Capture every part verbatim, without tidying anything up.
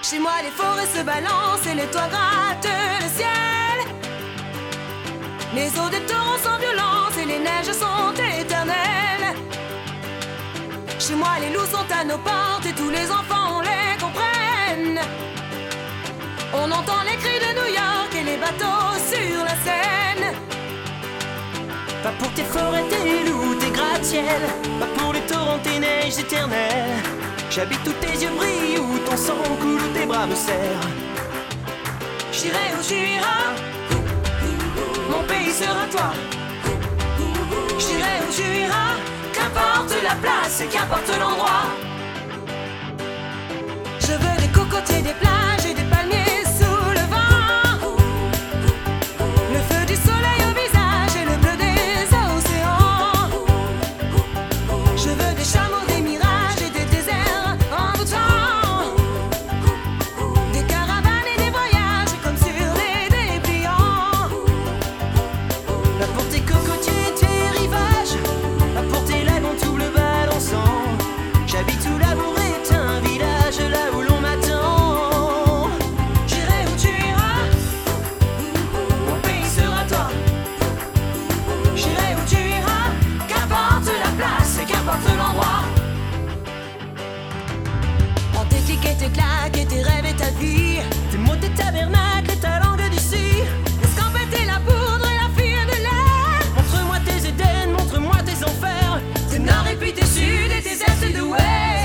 Chez moi les forêts se balancent et les toits grattent le ciel. Les eaux des torrents sans violence et les neiges sont éternelles. Chez moi les loups sont à nos portes et tous les enfants les comprennent. On entend les cris de New York et les bateaux sur la Seine. Pas pour tes forêts, tes loups, tes gratte-ciel, pas pour les torrents, tes neiges éternelles. J'habite où tes yeux brillent, où ton sang coule, où tes bras me serrent. J'irai où tu iras, mon pays sera toi. J'irai où tu iras, qu'importe la place et qu'importe l'endroit. Je veux des cocotiers, des plages et des palmiers sous le vent. Le feu du soleil au visage et le bleu des océans. Je veux des chameaux, des mirages et des déserts en tout temps. Des caravanes et des voyages comme sur des dépliants. Pas pour tes cocotiers, tes rivages, pas pour tes lagons tout bleu balançant. J'habite où l'amour est un village, là où l'on m'attend. J'irai où tu iras, mon pays sera toi. J'irai où tu iras, qu'importe la place et qu'importe l'endroit. En tes clics et tes claques et tes rêves et ta vie, Tes mots, tes tabernacles et ta langue d'ici. l'escampette et la poudre et la fille de l'air. Montre-moi tes Éden, montre-moi tes enfers. Tes nord et puis tes sud et tes est et de ouest.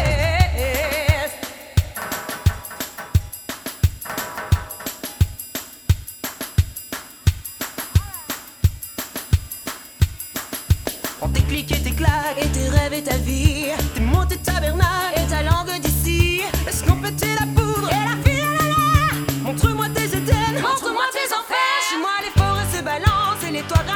En tes clics et tes claques, Et tes rêves et ta vie, tes mots, tes tabernacles. et ta langue d'ici. Est-ce qu'on peut la poudre Et la fille de l'air. Montre-moi tes Éden. Montre-moi tes enfers. Chez moi les forêts se balancent et les toits